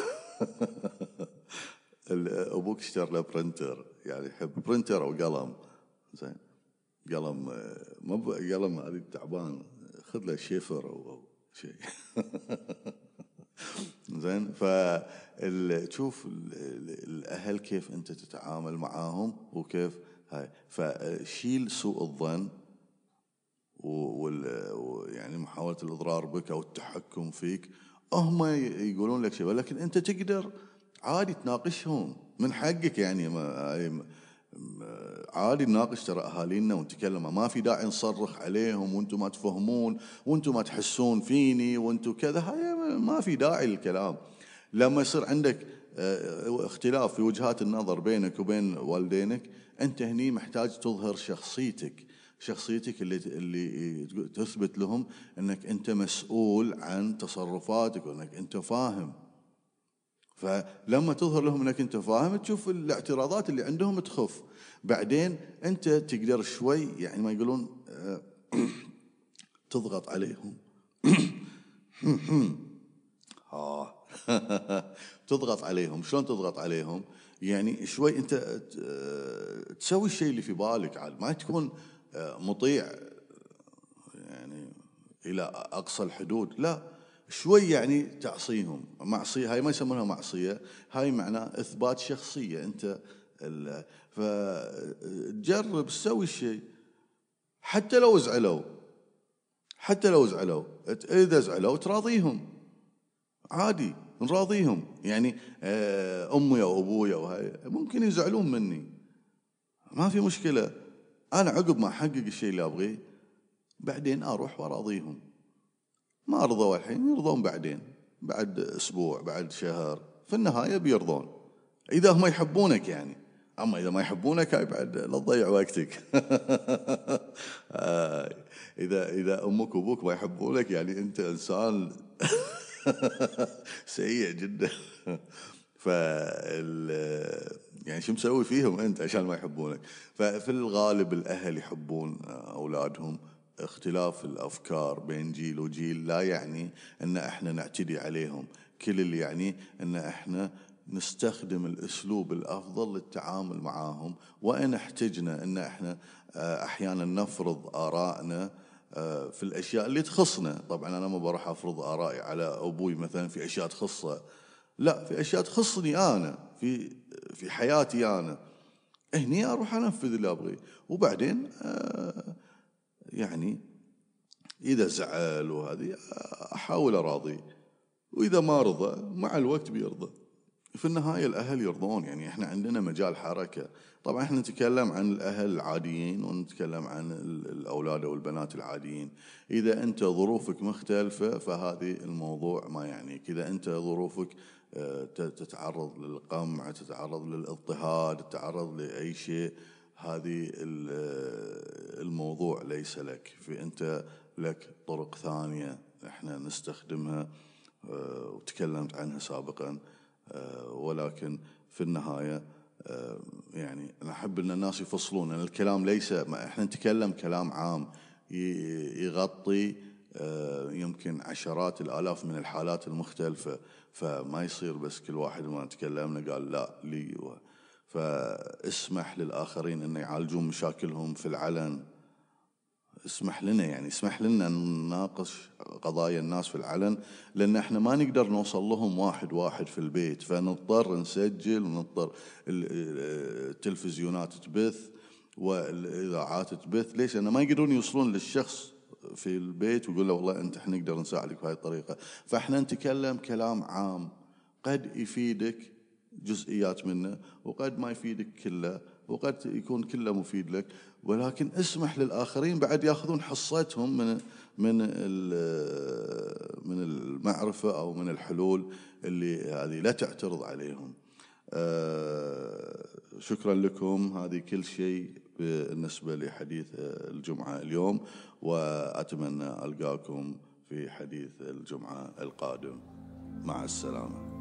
أبوك اشترى له برنتر، يعني يحب برنتر أو قلم، زين قلم ما قلم هذه تعبان، خذ له شيفر أو شيء زين. فتشوف الأهل كيف أنت تتعامل معاهم وكيف هاي، فشيل سوء الظن يعني محاولة الإضرار بك أو التحكم فيك. هم يقولون لك شيء ولكن أنت تقدر عادي تناقشهم، من حقك يعني عادي نناقش ترى أهالينا ونتكلم، ما في داعي نصرخ عليهم وانتم ما تفهمون وانتم ما تحسون فيني وانتم كذا، هاي ما في داعي للكلام. لما يصير عندك اختلاف في وجهات النظر بينك وبين والدينك، انت هني محتاج تظهر شخصيتك اللي تثبت لهم انك انت مسؤول عن تصرفاتك وانك انت فاهم. فلما تظهر لهم انك انت فاهم، تشوف الاعتراضات اللي عندهم تخف. بعدين انت تقدر شوي يعني ما يقولون تضغط عليهم تضغط عليهم. شلون تضغط عليهم؟ يعني شوي انت تسوي الشيء اللي في بالك، عاد ما تكون مطيع يعني الى اقصى الحدود، لا شوي يعني تعصيهم. معصية هاي ما يسمونها معصية، هاي معناه إثبات شخصية أنت فتجرب تسوي الشيء حتى لو زعلوا، إذا زعلوا تراضيهم عادي، نراضيهم. يعني أمي أو أبوي أو هاي ممكن يزعلون مني، ما في مشكلة، أنا عقب ما أحقق الشيء اللي أبغيه بعدين أروح وأراضيهم. ما رضوا الحين يرضون بعدين، بعد أسبوع بعد شهر، في النهاية بيرضون إذا هم يحبونك يعني. أما إذا ما يحبونك هاي بعد لا تضيع وقتك إذا أمك وأبوك ما يحبونك يعني أنت إنسان سيء جدا يعني شو مسوي فيهم أنت عشان ما يحبونك؟ ففي الغالب الأهل يحبون أولادهم. اختلاف الأفكار بين جيل وجيل لا يعني أن احنا نعتدي عليهم، كل اللي يعني أن احنا نستخدم الأسلوب الأفضل للتعامل معاهم. وإن احتجنا أن احنا أحيانا نفرض آرائنا في الأشياء اللي تخصنا. طبعا أنا ما بروح أفرض آرائي على أبوي مثلا في أشياء تخصه، لا في أشياء تخصني أنا في حياتي أنا، هني أروح أنفذ اللي أبغيه. وبعدين يعني إذا زعل وهذه أحاول أراضيه، وإذا ما رضى مع الوقت بيرضى. في النهاية الأهل يرضون. يعني إحنا عندنا مجال حركة. طبعا إحنا نتكلم عن الأهل العاديين ونتكلم عن الأولاد والبنات العاديين. إذا أنت ظروفك مختلفة فهذه الموضوع ما يعنيك. إذا أنت ظروفك تتعرض للقمع، تتعرض للاضطهاد، تتعرض لأي شيء، هذه الموضوع ليس لك. أنت لك طرق ثانية إحنا نستخدمها وتكلمت عنها سابقا. ولكن في النهاية يعني أنا أحب أن الناس يفصلون. أن الكلام ليس إحنا نتكلم كلام عام يغطي يمكن عشرات الآلاف من الحالات المختلفة. فما يصير بس كل واحد ما تكلمنا قال لا لي. فاسمح للآخرين أن يعالجون مشاكلهم في العلن. اسمح لنا، يعني اسمح لنا نناقش قضايا الناس في العلن، لأن احنا ما نقدر نوصل لهم واحد واحد في البيت. فنضطر نسجل ونضطر التلفزيونات تبث والإذاعات تبث. ليش؟ لأنه ما يقدرون يوصلون للشخص في البيت ويقول له والله أنت احنا نقدر نساعدك بهذه الطريقة. فاحنا نتكلم كلام عام قد يفيدك جزئيات منه وقد ما يفيدك كله وقد يكون كله مفيد لك. ولكن اسمح للآخرين بعد يأخذون حصتهم من المعرفة أو من الحلول اللي هذه لا تعترض عليهم. شكرا لكم. هذه كل شيء بالنسبة لحديث الجمعة اليوم، وأتمنى ألقاكم في حديث الجمعة القادم. مع السلامة.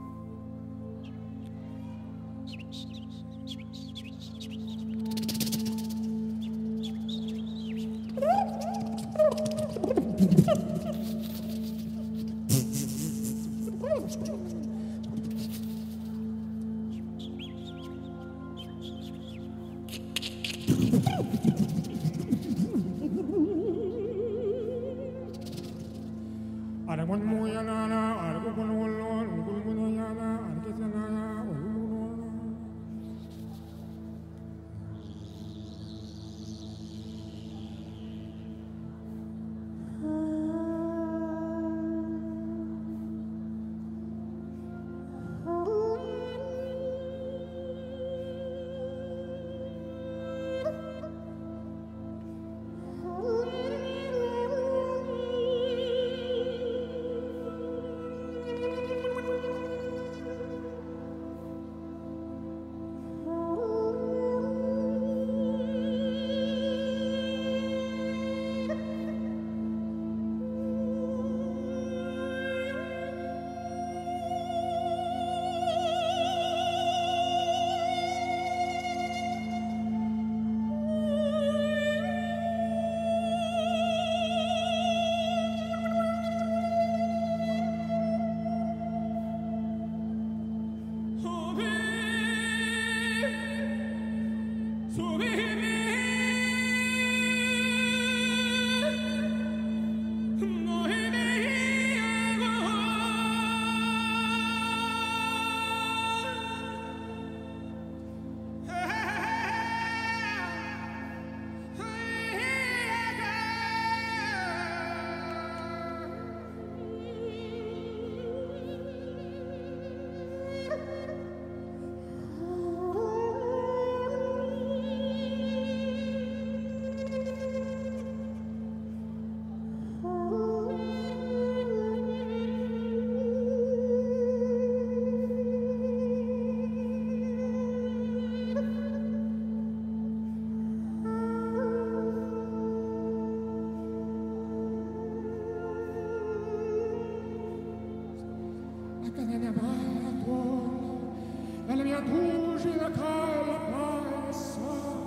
لم يتوجد كالبايس